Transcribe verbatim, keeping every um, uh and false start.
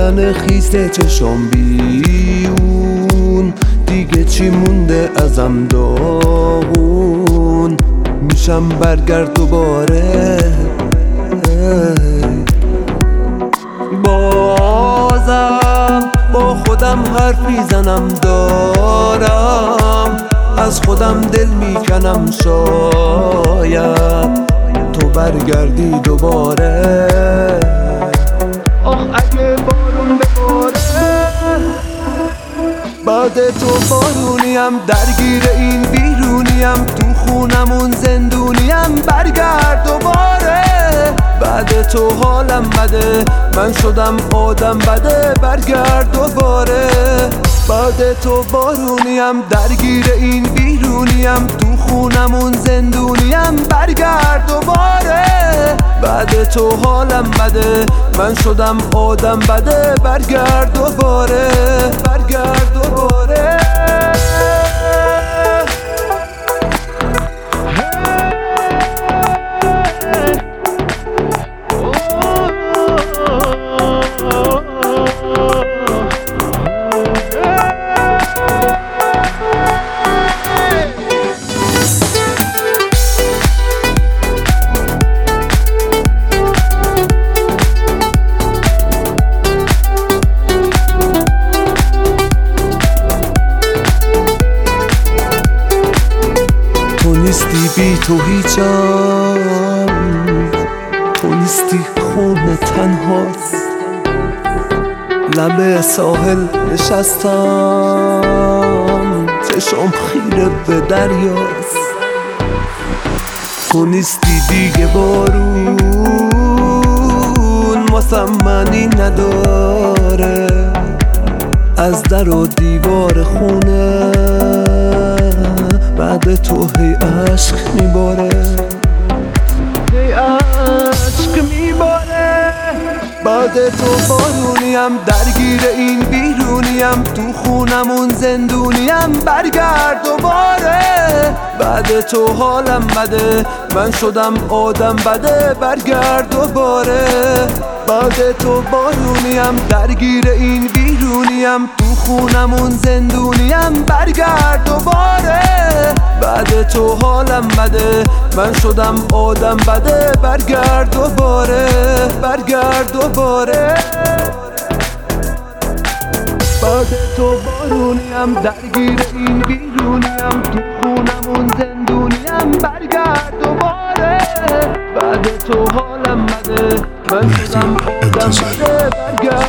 دیدن خیس چشام بیون، دیگه چی مونده ازم داغون، میشم برگرد دوباره. بازم با خودم حرف میزنم، دارم از خودم دل میکنم، شاید تو برگردی دوباره. آخ اگه بارون بباره، بعد تو بارونیم، درگیر این بیرونیم، تو خونمون زندونیم، برگرد دوباره. بعد تو حالم بده، من شدم آدم بده، برگرد دوباره. بعد تو بارونیم، درگیر این بیرونیم، تو خونمون زندونیم، برگرد دوباره. بعد تو حالم بده، من شدم آدم بده، برگرد دوباره، برگرد دوباره. تو نیستی بی تو هیچم، تو نیستی خونه تنهاست، لبه ساحل نشستم، چشم خیره به دریاست. تو نیستی دیگه بارون، واسم معنی نداره، از در و دیوار خونه بعد تو هی عشق میباره، هی عشق میباره. بعد تو بارونیم، درگیر این بیرونیم، تو خونمون زندونیم، برگرد دوباره. بعد تو حالم بده، من شدم آدم بده، برگرد دوباره. بعد تو بارونیم، درگیر این بیرونیم، تو خونمون زندونیم، برگرد دوباره. بعد تو حالم بده، من شدم آدم بده، برگرد دوباره، برگرد دوباره. بعد تو بارونیم، درگیر این بیرونیم، تو خونمون زندونیم، برگرد دوباره. بعد تو حالم بده، من شدم آدم بده، برگرد